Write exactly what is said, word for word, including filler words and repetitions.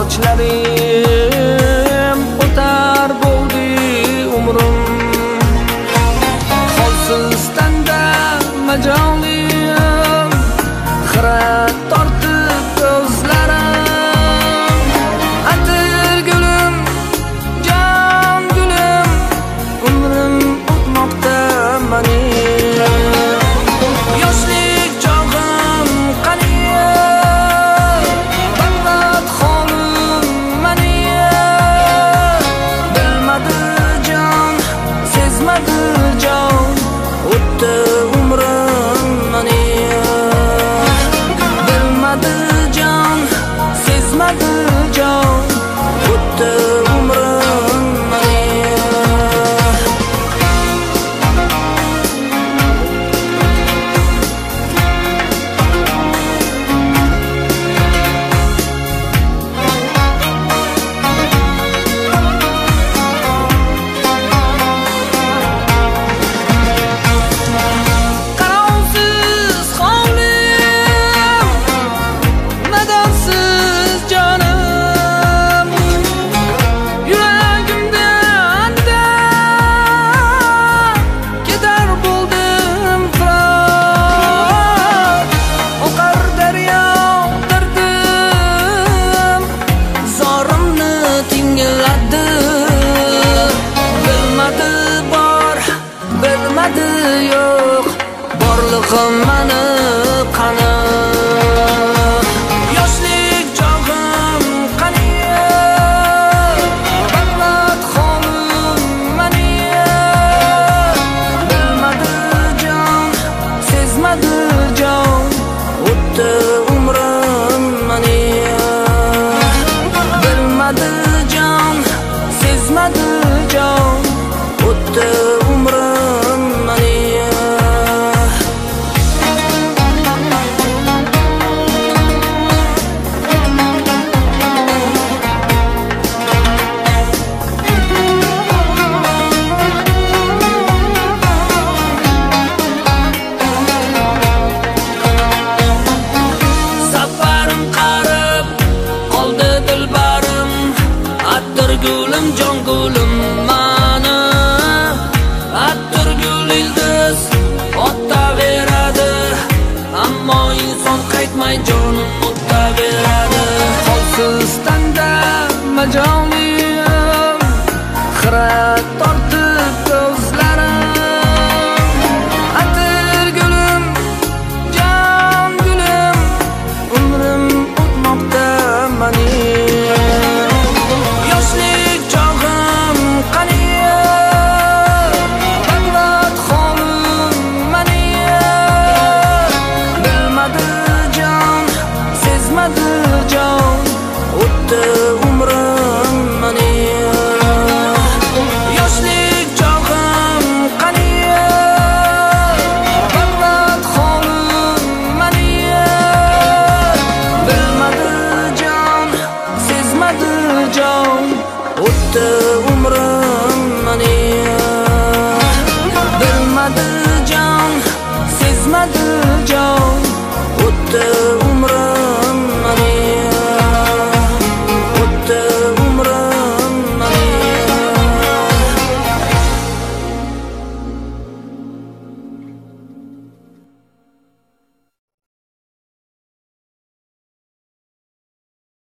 sochlarim o'tar bo'ldi umrim holsiz tanda majolim xira tortib ko'zlarim atir gulim jon gulim umrim o'tmoqda mening yoshlik chog'im qaniya baqat holim maniya bilmadi jon sezmadi jon o'tdi umrim maniya bilmadi jon sezmadi jon o'tdi umrim maniya qarovsiz hovlim madadsiz jonim yuragimda anda ketar bo'ldim firoq oqar daryo dardim zorimni tingladi bilmadi bor bilmadi yo'q borlig'im mani qani yoshlik chog'im qaniya baqlat holim maniya bilmadi jon sezmadi jon o'tdi umrim maniya bilmadi jon sezmadi jon o'tdi umrim maniya safarim qarib qoldi dilbarim attir gulim jon gulim mani attir gul ildiz otaveradi ammo inson qaytmay jonim o'taveradi holsiz tanda majolim